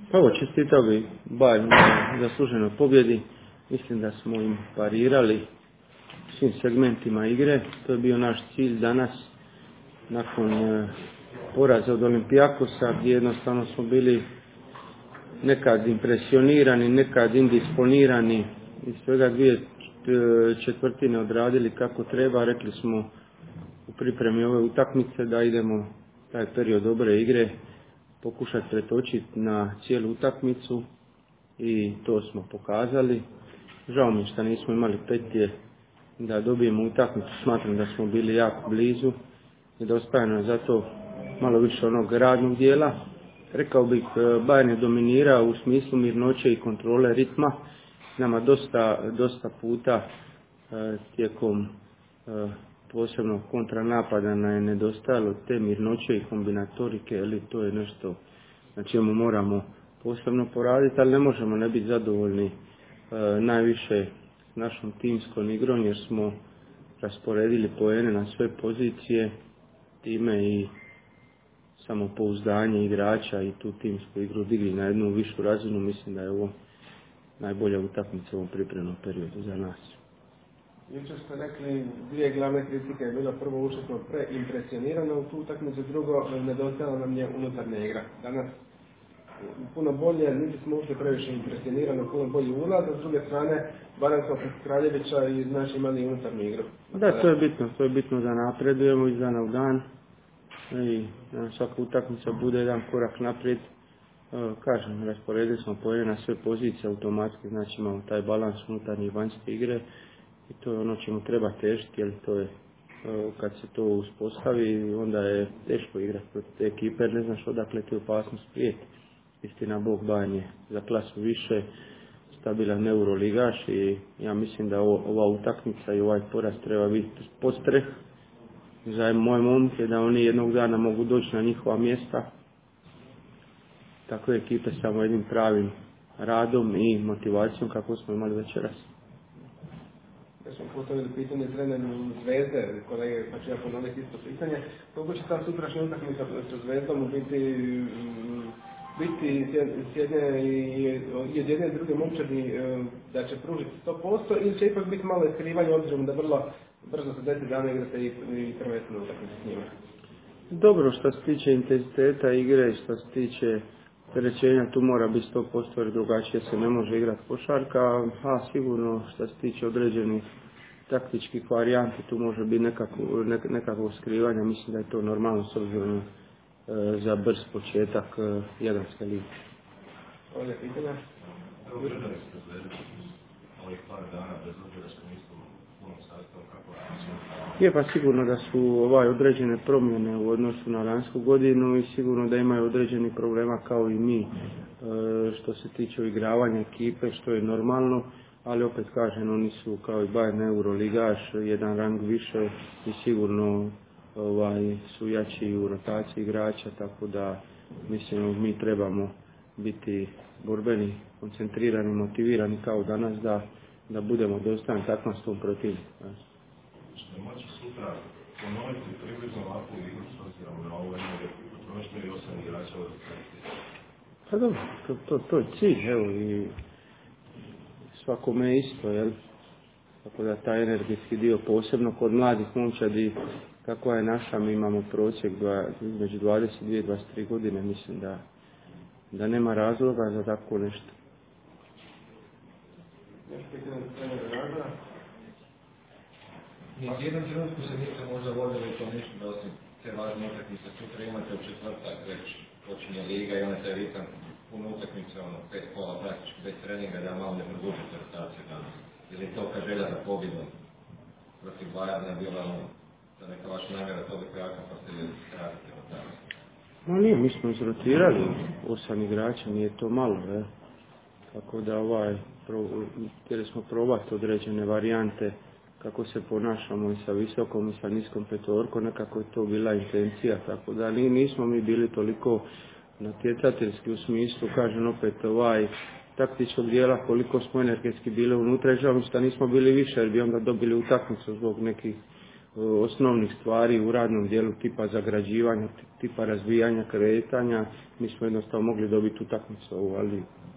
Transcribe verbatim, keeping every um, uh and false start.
Pa ovo čestitao bi Bayernu na zasluženoj pobjedi. Mislim da smo im parirali svim segmentima igre. To je bio naš cilj danas nakon poraza od Olympiakosa, gdje jednostavno smo bili nekad impresionirani, nekad indisponirani i svega dvije četvrtine odradili kako treba. Rekli smo u pripremi ove utakmice da idemo taj period dobre igre pokušati pretočiti na cijelu utakmicu i to smo pokazali. Žao mi što nismo imali petlje da dobijemo utakmicu, smatram da smo bili jako blizu i dostajno je zato malo više onog radnog dijela. Rekao bih, Bayern je dominirao u smislu mirnoće i kontrole ritma. Nama dosta, dosta puta e, tijekom e, posebno kontranapada nam je nedostajalo te mirnoće i kombinatorike, ali to je nešto na čemu moramo posebno poraditi, ali ne možemo ne biti zadovoljni e, najviše s našom timskom igrom, jer smo rasporedili poene na sve pozicije, time i samopouzdanje igrača i tu timsku igru digli na jednu višu razinu. Mislim da je ovo najbolja utakmica u ovom pripremnom periodu za nas. Jučer ste rekli, dvije glavne kritike je bilo: prvo, ušli smo preimpresionirano u tu utakmicu, drugo, nedostajala nam je unutarnja igra. Danas puno bolje, niti smo ušli previše impresionirano, puno bolji ulaz, a s druge strane, barem smo kod Kraljevića i znači imali unutarnju igru. Da, to je bitno, to je bitno da napredujemo iz dana u dan i da svaka utakmica bude jedan korak naprijed. Kažem, rasporedili smo poene na sve pozicije automatski, znači imamo taj balans unutarnje i vanjske igre i to je ono čemu treba težiti, jer to je, kad se to uspostavi, onda je teško igrati protiv te ekipe, jer ne znaš odakle ti opasnost prijeti. Istina Bog, Bayern je za klasu više, stabilan euroligaš i ja mislim da ovo, ova utakmica i ovaj poraz treba biti podstreh za moje momke, da oni jednog dana mogu doći na njihova mjesta. Takve ekipe samo jednim pravim radom i motivacijom kako smo imali večeras. Ja smo postavili pitanje treneru Zvezde, kolege, pa ću ja ponoviti isto pitanje. Koliko će ta sutrašnja utakmica sa Zvezdom biti, biti s jedne i jedne i druge momčadi da će pružiti sto posto ili će ipak biti malo iskrivanje obzirom da vrlo brzo se deset dana igrate i prvenstveno utakmice s njima? Dobro, što se tiče intenziteta igre i što se tiče opterećenja, tu mora biti sto posto jer drugačije se ne može igrati košarka, a sigurno što se tiče određenih taktičkih varijanti, tu može biti nekako, nek, nekakvo skrivanje. Mislim da je to normalno s obzirom e, za brz početak e, Jadranske lige. Ovdje pitanja? Ovih par dana, bez obzira što nisu u punom sastavu, kako je pa sigurno da su ovaj određene promjene u odnosu na lansku godinu i sigurno da imaju određeni problema kao i mi e, što se tiče igravanja ekipe, što je normalno, ali opet kažem, oni su kao i Bayern euroligaš, jedan rang više i sigurno ovaj, su jači u rotaciji igrača, tako da mislim mi trebamo biti borbeni, koncentrirani, motivirani kao danas da, da budemo dostojni takmanskom protivniku. Što moći sutra ponoviti približno ovakvu igru s obzirom na ovo jedno prošlo i osam igrača od Pa dobro, to, to, to je cilj, evo, i svakome isto, jel? Tako da taj energetski dio, posebno kod mladih momčadi, kakva je naša, mi imamo prosjek između dvadeset dvije i dvadeset tri godine, mislim da, da nema razloga za tako nešto. Ni u jednom trenutku se niste možda vodili to ništa, da osim te važne utakmice sutra imate u četvrtak, već počinje liga i onda taj ritam puno utakmice, ono, pet kola praktički bez treninga, da malo ne produžite rotaciju danas. Ili je to ka želja za pobjedom protiv Bayerna bila, ono, da neka vaša namjera toliko jaka pa ste skratite rotaciju? No nije, mi smo izrotirali osam igrača, nije to malo, je. Tako da ovaj, pro, htjeli smo probati određene varijante kako se ponašamo i sa visokom i sa niskom petorkom, nekako je to bila intencija, tako da nismo mi bili toliko natjecateljski u smislu, kažem opet, ovaj taktičkog dijela, koliko smo energetski bili unutra, žao mi što nismo bili više, jer bi onda dobili utakmicu zbog nekih osnovnih stvari u radnom dijelu tipa zagrađivanja, tipa razvijanja, kretanja, mi smo jednostavno mogli dobiti utakmicu, ali